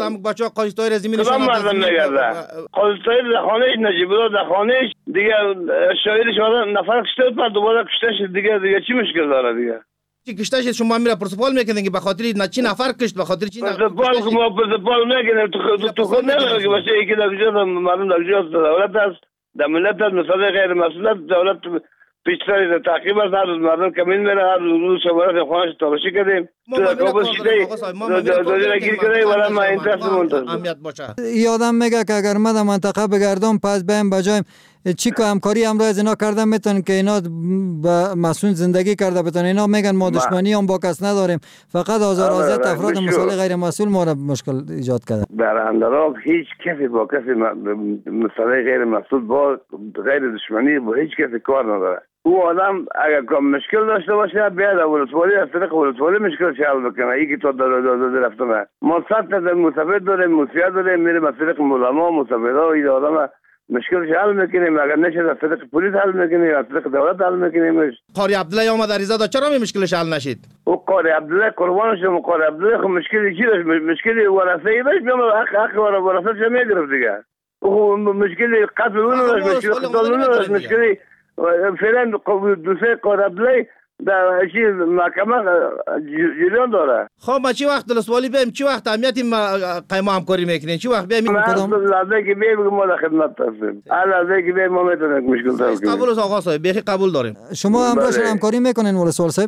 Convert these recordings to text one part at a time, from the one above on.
هم بچه‌ها قاچتای رزمین کدام مردم میگرده قاچتای در خانهش نجیب الله در خانهش دیگه شاهدش نفر کشته بود دوباره کشته شد دیگه چی مشکل داره دیگه چی کشته شد شما میره پرسپال میکنین که به خاطر چی نفر کشت به خاطر چی پرسپال میکنین تو خود نمیگه که باشه یکی در کجا مردم در کجا دولت است در ملت است مثلا غیر مسئولیت دولت پیشتری تعقیب است هر روز مردم کمین میره هر روز شبارت خانهش تلاشی کردیم تو کابل شده دادی گیر کرده ولی ما این دست منتظر این آدم میگه که اگر ما در منطقه بگردم پس بهم بجایم چی که همکاری همراه از اینا کردن میتونن که اینا با مسئول زندگی کرده بتونن اینا میگن ما دشمنی هم با کس نداریم فقط آزار افراد مسئول غیر مسئول ما را مشکل ایجاد کرده در اندراب هیچ کسی با کسی مسئول غیر مسئول با غیر دشمنی با هیچ کسی کار نداره او آدم اگر مشکل داشته باشه بیاد ولسوالی از طریق ولسوالی مشکل حل بکنه ای که تو داره رفتن ما صد تا مصیبت داریم مصیبت داریم میریم از طریق علما مصیبت‌ها این آدم مشکلش حل میکنیم اگر نشه از طریق پلیس حل میکنیم از طریق دولت حل میکنیم قاری عبدالله اومد عریضه داد چرا مشکلش حل نشید او قاری عبدالله قربان شما قاری عبدالله خب مشکلی چی داشت مشکلی ورثه‌ای داشت میام حق ورثه چه میگرفت دیگه او مشکلی قتل اون داشت مشکلی قتل اون داشت مشکلی فعلا دوسته قاری عبدالله در چی محکمه جریان داره خب ما چی وقت دلسوالی بیم چی وقت اهمیتی قیمه همکاری میکنین چی وقت بیم لحظه که بیم ما در خدمت هستیم لحظه که بیم ما میتونیم مشکل داریم قبول است آقا صاحب بیخی قبول داریم شما همراهشون همکاری میکنین ولسوال صاحب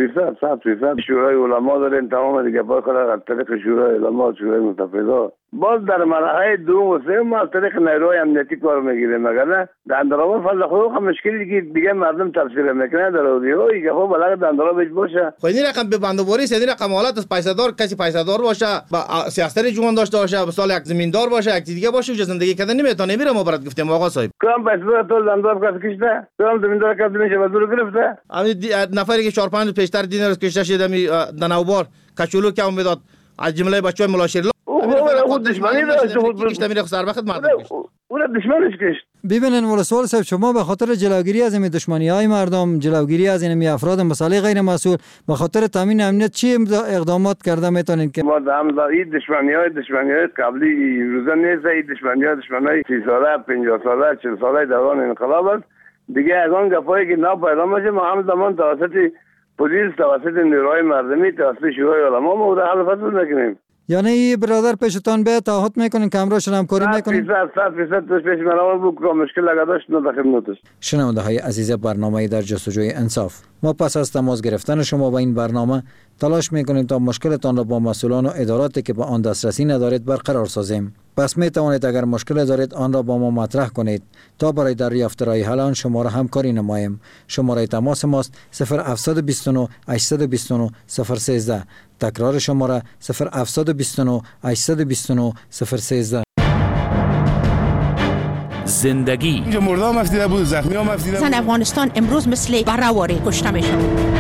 100% شورای علما داریم تمام دیگه با از طریق شورای علما شورای متفقا باز در مرحله دوم و سوم ما از طریق نیروهای امنیتی کار میگیریم مگر نه در اندراب فضل خود هم مشکلی که دیگه مردم تفسیر میکنه در اودیویی که خب بالاخره در اندراب باشه خب این رقم به بندوباری این رقم حالت از پیسه‌دار کسی پیسه‌دار باشه با سیاستر جوان داشته باشه به سال یک زمیندار باشه یک دیگه باشه جو زندگی کردن نمیتونه میره ما برات گفتیم آقا صاحب کام پیسه‌دار تو زمیندار کس کشته کام زمیندار کس میشه بدور گرفته نفری که 4 5 پیشتر دینار کشته شده می دناوبار کچولو که میداد از جمله بچهای ملاشر خود دشمنی داشت خود کشته میره سر وقت مردم کشت اون دشمنش کشت ببینن ولسوال صاحب شما به خاطر جلوگیری از این دشمنی‌های مردم جلوگیری از این افراد مسئله غیر مسئول به خاطر تامین امنیت چی اقدامات کرده میتونین که ما این دشمنی‌های قبلی روزا نیست این دشمنی‌های 30 ساله 50 ساله 40 ساله دوران انقلاب است دیگه اگان گپایی که نا پیدا میشه ما هم زمان توسط پلیس توسط نیروهای مردمی توسط شورای علما ما رو حل فصل میکنیم یعنی برادر پیشتان به تعهد میکنین که همراهشون همکاری میکنین 100% توش پیش منو بود مشکل اگه داشت در خدمتش شنونده های عزیز برنامه در جستجوی انصاف ما پس از تماس گرفتن شما با این برنامه تلاش میکنیم تا مشکلتان را با مسئولان و اداراتی که به آن دسترسی ندارید برقرار سازیم پس می توانید اگر مشکل دارید آن را با ما مطرح کنید تا برای دریافت راه حل آن شما را همکاری نماییم شماره تماس ماست 0729 829 013 تکرار شماره 0729 829 013 زندگی مردم افتیده بود زخمی هم افتیده بود زن افغانستان امروز مثل برهواری کشته میشن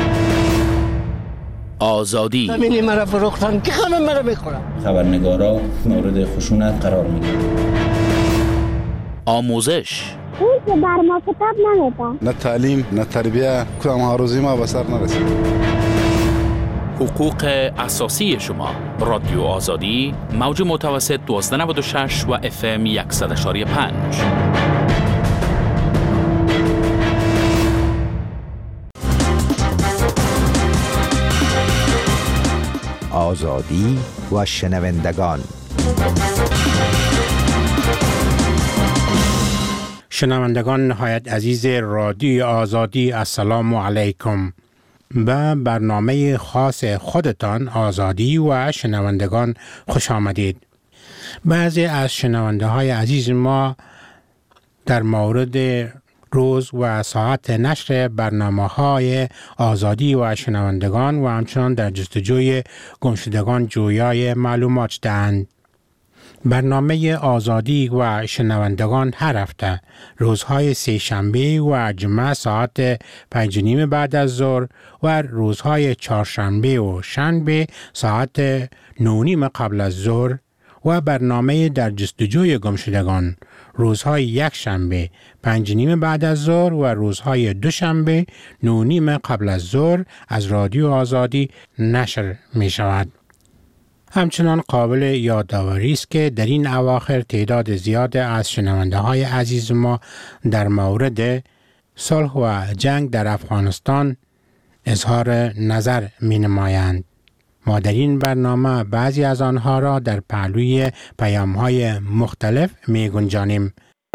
آزادی همینی مرا فروختن که همه مرا میخورن خبرنگارا مورد خشونت قرار میگیرن آموزش اون که بر ما کتاب نمیده نه تعلیم نه تربیه کدام ها روزی ما به سر نرسید حقوق اساسی شما رادیو آزادی موج متوسط 1296 و FM 100.5 آزادی و شنوندگان شنوندگان نهایت عزیز رادیو آزادی السلام علیکم به برنامه خاص خودتان آزادی و شنوندگان خوش آمدید. بعضی از شنونده های عزیز ما در مورد روز و ساعت نشر برنامه های آزادی و شنوندگان و همچنان در جستجوی گمشدگان جویای معلومات دهند. برنامه آزادی و شنوندگان هر هفته روزهای سه شنبه و جمعه ساعت 5:30 بعد از ظهر و روزهای چهارشنبه و شنبه ساعت 9:30 قبل از ظهر و برنامه در جستجوی گمشدگان روزهای یک شنبه 5:30 بعد از ظهر و روزهای دوشنبه 9:30 قبل از ظهر از رادیو آزادی نشر می شود. همچنان قابل یادآوری است که در این اواخر تعداد زیاد از شنونده های عزیز ما در مورد صلح و جنگ در افغانستان اظهار نظر می نمایند. ما در این برنامه بعضی از آنها را در پهلوی پیام های مختلف می گنجانیم.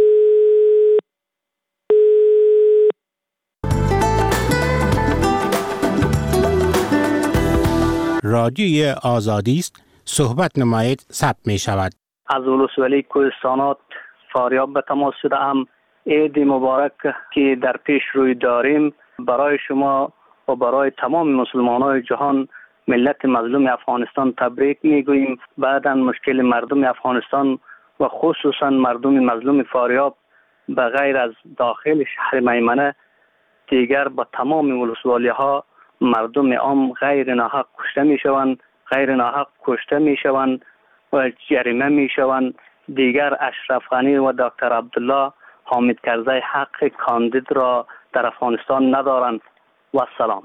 رادیوی آزادی است، صحبت نمایید، ثبت می شود. از ولسوالی کوهستانات فاریاب به تماس شده ام. عید مبارک که در پیش روی داریم برای شما و برای تمام مسلمانان جهان ملت مظلوم افغانستان تبریک میگوییم. بعداً مشکل مردم افغانستان و خصوصا مردم مظلوم فاریاب به غیر از داخل شهر میمنه دیگر با تمام ولسوالی ها مردم عام غیر ناحق کشته میشوند، غیر ناحق کشته میشوند و جریمه میشوند. دیگر اشرف غنی و دکتر عبدالله حامد کرزی حق کاندید را در افغانستان ندارند. و السلام.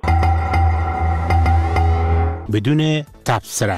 بدون تبصره.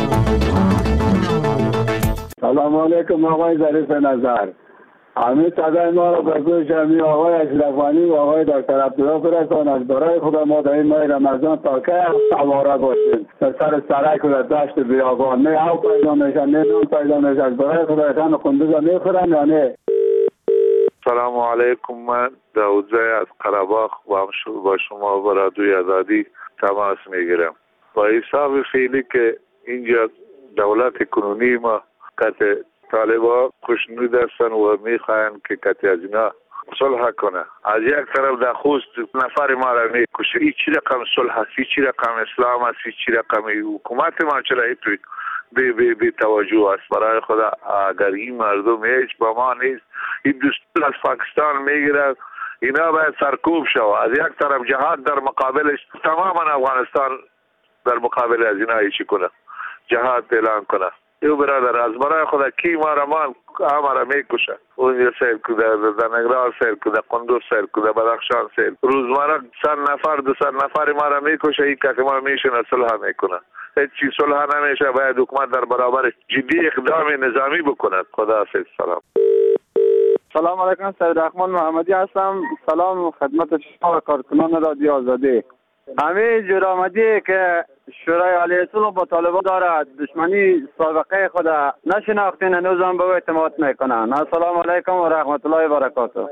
سلام علیکم آقای ظریف نظر. همه صدای ما را به گوش همی آقای اشرف غنی و آقای دکتر عبدالله برسانند. برای خدا ما در این ماه رمضان تا که سواره باشیم در سر سرک و در دشت بیابان نه او پیدا میشن نه نون پیدا میشن. برای خدا ایتان خندوزا میخورن یا نه؟ سلام علیکم. من داودزی از قره‌باغ با شما و رادیوی آزادی تماس میگیرم. با حساب فعلی که اینجا دولت کنونی ما قطع طالبا خوشنود هستن و میخواهند که قطع از اینا صلح کنه. از یک طرف در خوست نفر ما را میکشه. این چی رقم صلح هست؟ این چی رقم اسلام هست؟ این چی رقم حکومت ما چرا توی بی توجه است؟ برای خدا اگر این مردم هیچ با ما نیست، این دستور از پاکستان میگیره، اینا باید سرکوب شو. از یک طرف جهاد در مقابلش تماما افغانستان در مقابل از اینا ایچی کنه، جهاد اعلان کنه. یو برادر از برای خدا کی ما را میکشه. اونجا سیر کده، در نگران سیر کده، قندوز سیر کده، بدخشان سیر. روزمره 100 نفر 200 نفر ما را میکشه. این که ما میشن صلح میکنه. هیچ چیز صلح نمیشه. باید حکومت در برابر جدی اقدام نظامی بکند. خدا حافظ. سلام. سلام علیکم. سید رحمان محمدی هستم. سلام خدمت شما و کارکنان رادیو آزادی. همه جرآمدی که شورای عالی صلح با طالبان دارد دشمنی سابقه خود نشناختین هنوز هم به او اعتماد میکنن. السلام علیکم و رحمت الله و برکاته.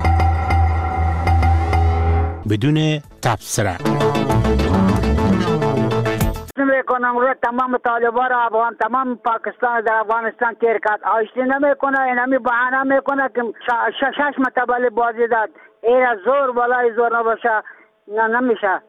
بدون تبصره. میکنم رو تمام طالبان افغان تمام پاکستان در افغانستان تیر کرد. آشتی نمیکنه. این همی بحانه میکنه که 6 متبل بازی داد. این زور بالای زور نباشه نمیشه.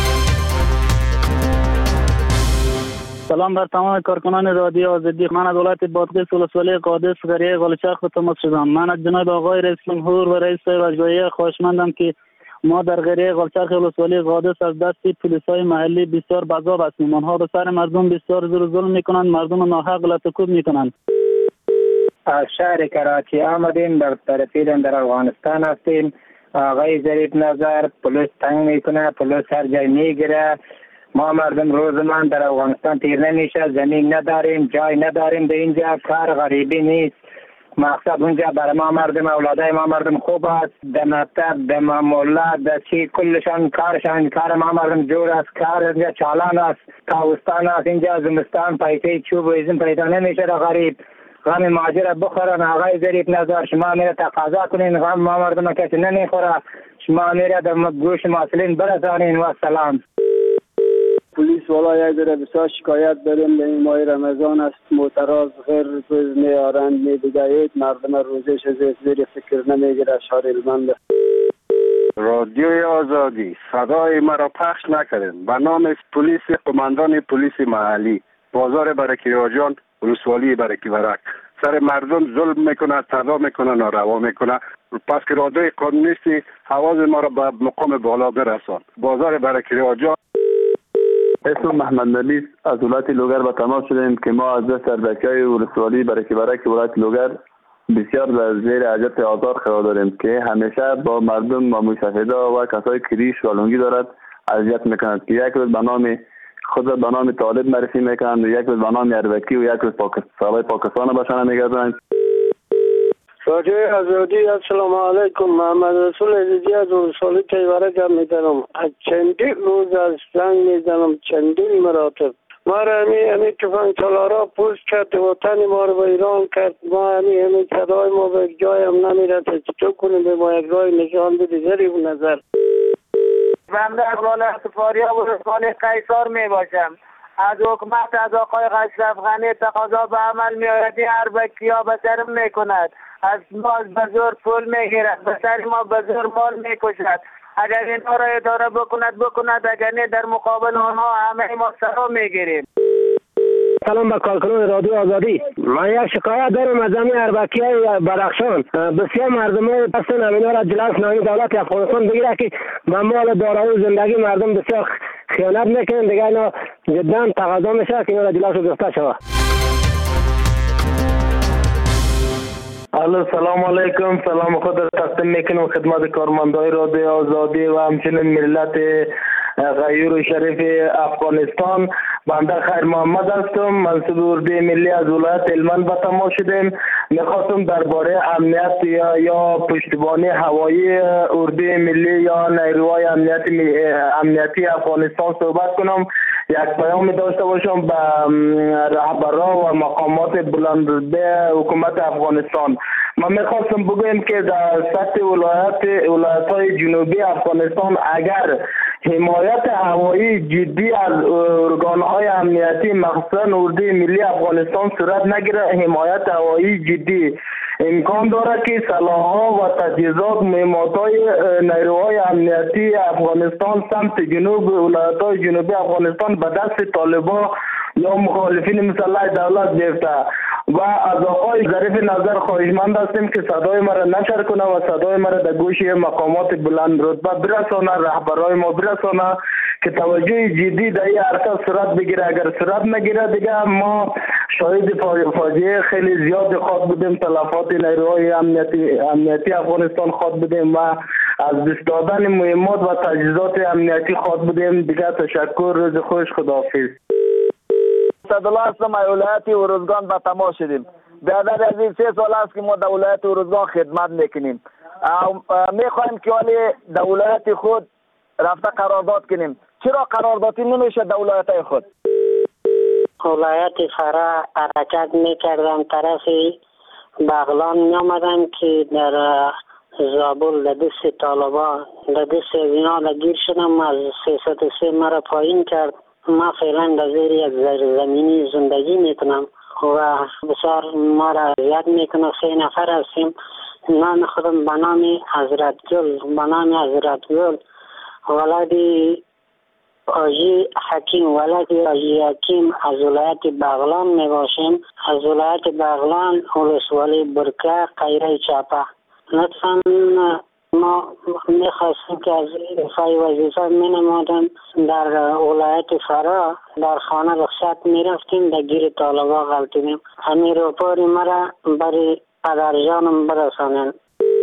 سلام بر تمام کارکنان رادیو آزادی. من از ولایت بادغیس ولسوالی قادس قریه قلچرخ به تماس شدم. من از جناب آقای رئیس جمهور و رئیس وزرای خواهشمندم که ما در قریه قلچرخ ولسوالی قادس از دست پلیسای محلی بسیار بزاو هستیم. آنها به سر مردم بسیار زور و ظلم میکنند، مردم ناحق لطکوب میکنند. از شهر کراچی آمدیم، در طرفیدن در افغانستان هستیم. آقای ظریف نظر پلیس تنگ میکنه، پلیس هر جای میگیره. ما مردم روزمان در افغانستان تیر نمیشه، زمین نداریم، جای نداریم. در اینجا کار غریبی نیست. مقصد اونجا برای ما مردم اولادای ما مردم خوب است. در مکتب، در معاملات، در چی کلشان کارشان کار ما مردم جور است. کار اینجا چالان است، تاوستان است. اینجا زمستان پیسه چوب و ازم پیدا نمیشه. غریب غم ماجر بخورن. آقای ظریف نظر شما میره تقاضا کنین، غم ما مردم کسی نمیخوره. شما میره در گوش مسئولین برسانین. و سلام. پلیس والا یک ذره بسیار شکایت داریم. در این ماه رمضان است، معتراض غیر روز میارند میدگهید. مردم روزش از زیر فکر نمیگیره. شهر هلمند. رادیوی آزادی صدای مرا پخش نکردن. به نام پلیس قماندان پلیس محلی بازار برکیراجان ولسوالی برکیورک سر مردم ظلم میکنه، تعدی میکنه، ناروا میکنه. پس که رادیوی قانونیستی حواس ما را به مقام بالا برسان. بازار برکیراجان. اسم محمد نبی از ولایت لوگر به تماس شدیم که ما از دست اردکای ولسوالی برکیورک ولایت لوگر بسیار در زیر حاجت آزار قرار داریم که همیشه با مردم معمولی سفیدا و کسای کریش و لنگی دارد اذیت میکند که یک روز به نام خود به نام طالب معرفی میکنند و یک روز به نام اربکی و یک روز سالای پاکستان باشن میگردند. رادیوی آزادی السلام علیکم. محمد رسول عزیزی از ولسوالی تیوره گپ میزنم. از چندین روز از زنگ میزنم، چندین مراتب. ما را همی تفنگ تالارا پوست کرد، وطن ما رو به ایران کرد. ما همی صدای ما به جای هم نمیرسه. چطور کنیم به ما یک راه نشان بده ضریب نظر. بنده از ولایت فاریاب و ولسوالی قیصر می باشم. از حکومت از آقای اشرف غنی تقاضا به عمل می آید. اربکی ها به سرم می کند، از ما به زور پول می گیرد، به سر ما به زور مال می کشد. اگر اینها را اداره بکند، اگر نه در مقابل آنها همه ما سرا می گیریم. سلام به کارکنان رادیو آزادی. من یک شکایت دارم از همین اربکی های بدخشان. بسیار مردم های هستن همینا را جلوش نامی دولت افغانستان بگیره که به مال دارایی و زندگی مردم بسیار خیانت میکنن. دیگه اینا جدا تقاضا میشه که اینا را جلوش گرفته شود. الو سلام علیکم. سلام خود را تقدیم میکنم خدمت کارمندای رادیو آزادی و همچنین ملت غیور و شریف افغانستان. بنده خیر محمد هستم، منصوب اردوی ملی از ولایت هلمند به تماس شدیم. میخواستم درباره امنیت یا پشتیبانی هوایی اردوی ملی یا نیروهای امنیتی افغانستان صحبت کنم. یک پیام داشته باشم به رهبران و مقامات بلندرتبه حکومت افغانستان. من میخواستم بگویم که در سطح ولایت‌های جنوبی افغانستان اگر حمایت هوایی جدی از ارگان‌های امنیتی مخصوصاً اردوی ملی افغانستان صورت نگیره، حمایت هوایی جدی امکان داره که سلاح‌ها و تجهیزات مهمات‌های نیروهای امنیتی افغانستان سمت جنوب ولایت‌های جنوبی افغانستان به دست طالبان یا مخالفین مسلح دولت بیفته. و از آقای ظریف نظر خواهشمند هستیم که صدای ما را نشر کنه و صدای ما را در گوش مقامات بلند رتبه برسانه، رهبرای ما برسانه که توجه جدی در این عرصه صورت بگیره. اگر صورت نگیره دیگه ما شاهد فاجعه خیلی زیاد خواهد بودیم، تلفات نیروهای امنیتی افغانستان خواهد بودیم و از دست دادن مهمات و تجهیزات امنیتی خواهد بودیم. دیگه تشکر، روز خوش، خداحافظ. اسدالله هستم، ولایت ارزگان به تماس شدیم. بیادر از این 3 سال است که ما در ولایت ارزگان خدمت میکنیم. میخوایم که ولی در ولایت خود رفته قرارداد کنیم. چرا قراردادی نمیشه در ولایت خود؟ ولایت فرا حرکت میکردم طرف بغلان میامدم که در زابل در دست طالبان در دست اینا گیر شدم. از 303 مرا پایین کرد. ما فعلا در زیر یک زمینی زندگی میکنم و بسیار ما را اذیت میکنه. 3 نفر هستیم. نام خودم به نام حضرت گل ولدی آجی حکیم از ولایت بغلان می باشیم. از ولایت بغلان ولسوالی برکه قیره چاپه. لطفاً ما میخواستیم که از ایفای وظیفه می نمودم در ولایت فرا در خانه رخصت می رفتیم در گیر طالبا غلطیدیم. همین روپاری مرا برای پدرجانم برسانیم.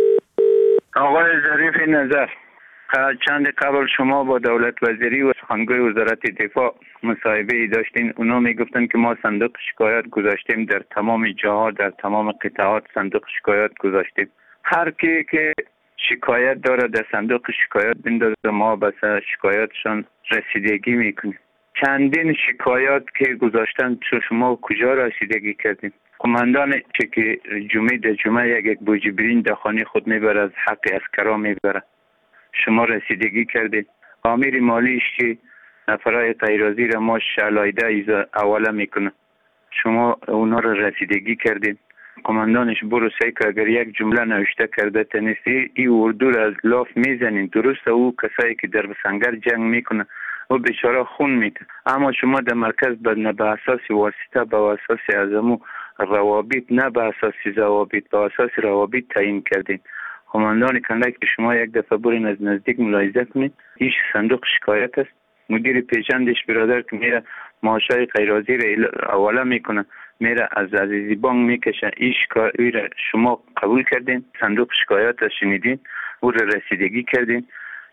آقای ظریف نظر، چند قبل شما با دولت وزیری و سخنگوی وزارت دفاع مصاحبه ای داشتین. اونا میگفتن که ما صندوق شکایت گذاشتیم، در تمام جاها در تمام قطعات صندوق شکایت گذاشتیم. هر کی که شکایت داره در صندوق شکایت بندازه، ما بس شکایتشان رسیدگی میکنیم. چندین شکایت که گذاشتن شما کجا رسیدگی کردیم؟ کماندان که جمعه در جمعه یک بوجی برین در خانه خود میبره، از حق عسکرا میبره، شما رسیدگی کردید. آمیر مالیش که نفرای قیرازی را ما شلایده ایزا اوله میکنه، شما اونا را رسیدگی کردید. کماندانش برو سعی که اگر یک جمله نوشته کرده تنیستی ای اردو را از لاف میزنین. درست او کسایی که در سنگر جنگ میکنه و بیچاره خون میکنه، اما شما در مرکز نه به اساس واسطه، به اساس ازمو روابط، نه به اساس ضوابط، به اساس روابط تعیین کردین. کماندان کندک که شما یک دفعه برین از نزدیک ملاحظه کنید، ایش صندوق شکایت است. مدیر پیشندش برادر که میره معاشای غیرازی را اوله میکنه، میره از عزیزی بانک میکشه، ایش را شما قبول کردین، صندوق شکایت را شنیدین، او را رسیدگی کردین.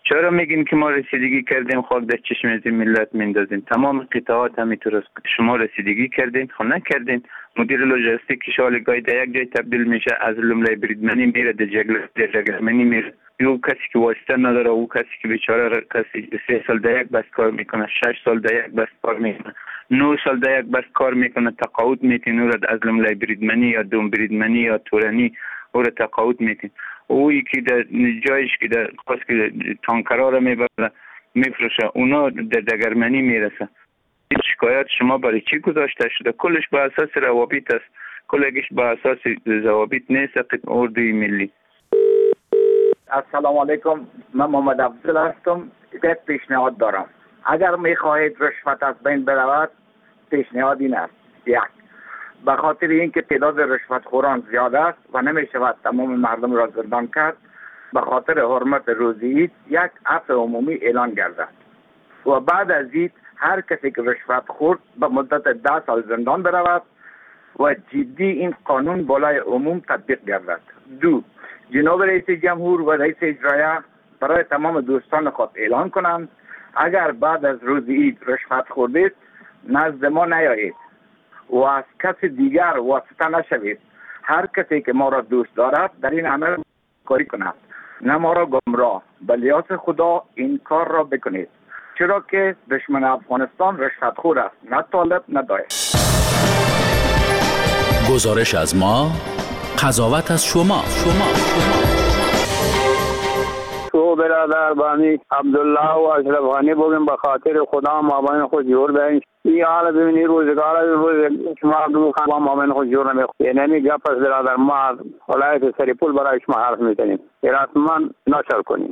چرا میگین که ما رسیدگی کردیم خاک در چشم از ملت میندازیم؟ تمام قطعات همینطور است. شما رسیدگی کردین خب نکردین. مدیر لوجستیک شالگاهی در یک جای تبدیل میشه، از لملای بریدمنی میره در جگرمنی میره. یو کسی که واسطه نداره، او کسی که بیچاره کسی 3 سال در یک بس کار میکنه، 6 سال در یک بس کار میکنه، 9 سال در یک بس کار میکنه، تقاعد میتین او را از لملای بریدمنی یا دوم بریدمنی یا تورنی او را تقاعد میتین. اویی که در جایش که در خاص که تانکرها را میبره میفروشه، اونا در دگرمنی میرسه. این شکایت شما برای چی گذاشته شده؟ کلش به اساس روابط است، کلش به اساس ضوابط نیست. اردوی ملی. السلام علیکم، من محمد افضل هستم. یک پیشنهاد دارم. اگر میخواهید رشوت از بین برود، پیشنهاد این است: 1. به خاطر اینکه تعداد رشوت خوران زیاد است و نمیشود تمام مردم را زندان کرد، به خاطر حرمت روزی عید یک عفو عمومی اعلان گردد و بعد از عید هر کسی که رشوت خورد به مدت 10 سال زندان برود و جدی این قانون بالای عموم تطبیق گردد. 2. جناب رئیس جمهور و رئیس اجرایه برای تمام دوستان خود اعلان کنند اگر بعد از روز عید رشوت خوردید نزد ما نیایید و از کسی دیگر واسطه نشوید. هر کسی که ما را دوست دارد در این عمل کاری کند، نه ما را گمراه. به لیاس خدا این کار را بکنید، چرا که دشمن افغانستان رشوت خور است، نه طالب نه داعش. گزارش از ما، قضاوت از شما. تو برادر بانی عبدالله و اشرف غنی بگیم به خاطر خدا مابین خود جور بین این حال ببینی روزگار شما عبدالله خان مابین خود جور نمیخواه. یعنی گپ از برادر ما ولایت سریپول برای شما حرف میتنیم، حتما نشر کنیم.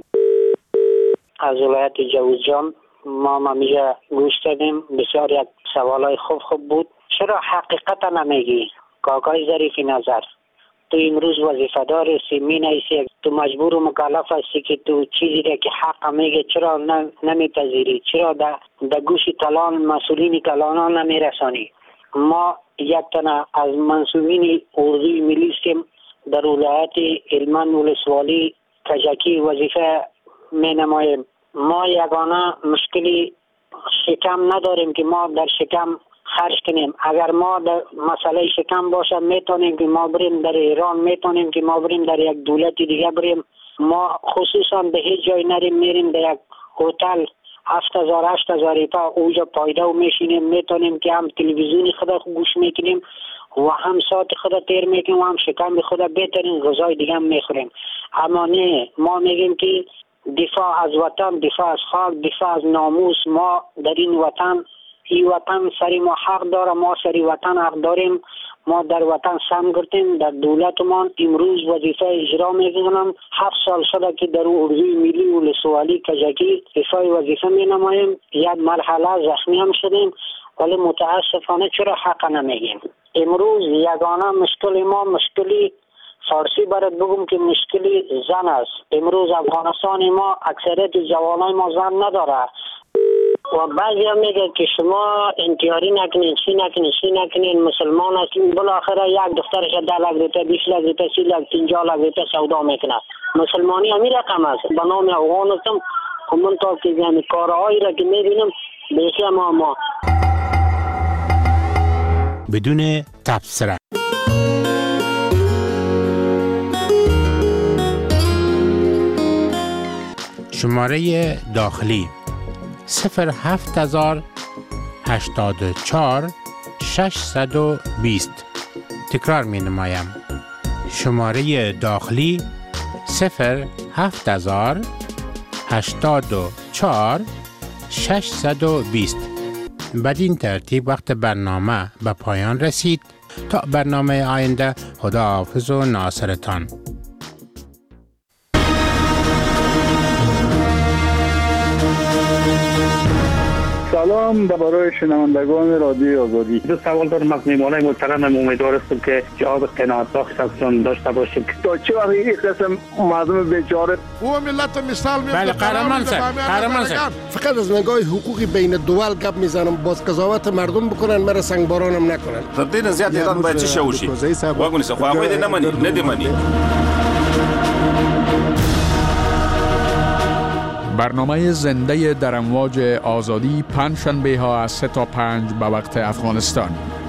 از ولایت جوزجان ما همیشه گوش دادیم، بسیار یک سوالای خوب بود. چرا حقیقتا نمیگی کاکای ظریفی نظر؟ تو امروز وظیفه دار هستی، مینویسی، تو مجبور و مکلف هستی که تو چیزی را که حق میگه چرا نمیپذیری؟ چرا در گوش کلان مسئولین کلان نمیرسانی؟ ما یک تنه از منصوبین اردوی ملی هستیم در ولایت هلمند ولسوالی کجکی وظیفه می نماییم. ما یگانه مشکلی شکم نداریم که ما در شکم خرج کنیم. اگر ما در مسئله شکم باشه میتونیم که ما بریم در ایران، میتونیم که ما بریم در یک دولت دیگه بریم. ما خصوصا به هیچ جای نریم، میریم در یک هتل 7,000-8,000 روپیه اونجا پایده و میشینیم، میتونیم که هم تلویزیونی خود گوش میکنیم و هم ساعت خود تیر میکنیم و هم شکم خود بهترین غذای دیگه هم میخوریم. اما نه، ما میگیم که دفاع از وطن، دفاع از خاک، دفاع از ناموس. ما در این وطن سری ما حق داره، ما سری وطن حق داریم. ما در وطن سم گرتیم، در دولتمان امروز وظیفه اجرا میکنم. 7 سال شده که در اردوی ملی ولسوالی کجکی افای وظیفه می نماییم. یک مرحله زخمی هم شدیم، ولی متاسفانه چرا حق نمیگیم؟ امروز یگانه مشکل ما مشکلی فارسی برات بگم که مشکلی زن است. امروز افغانستان ما اکثریت جوانای ما زن نداره و بعضی هم میگه که شما انتیاری نکنین، چی نکنین، مسلمان هستین. بالاخره یک دخترش 10 لک روپیه، 20 لک روپیه، 30 لک، 50 لک روپیه سودا میکنه. مسلمانی همین رقم است. به نام افغان هستم، همون تا که یعنی کارهایی را که میبینم بیشتر ما بدون تبصره. شماره داخلی 07084 620. تکرار می نمایم. شماره داخلی 07084 620. بدین ترتیب وقت برنامه به پایان رسید. تا برنامه آینده، خداحافظ و ناصرتان. سلام برای شنوندگان رادیو آزادی. دو سوال دارم از میهمانای محترمم. امیدوار هستم که جواب قناعت بخش ازشون داشته باشیم. تا چه وقت این قسم مردم بیچاره او ملت مثال میاد. بله قهرمان سر. فقط از نگاه حقوقی بین دول گپ میزنم، باز قضاوت مردم بکنن، مرا سنگبارانم نکنن. تدین زیاد ایران باید چی شوشی؟ واگونی سه خو امید نمانی، ندیمانی. برنامه زنده در امواج آزادی پنج شنبه ها از 3 تا 5 به وقت افغانستان.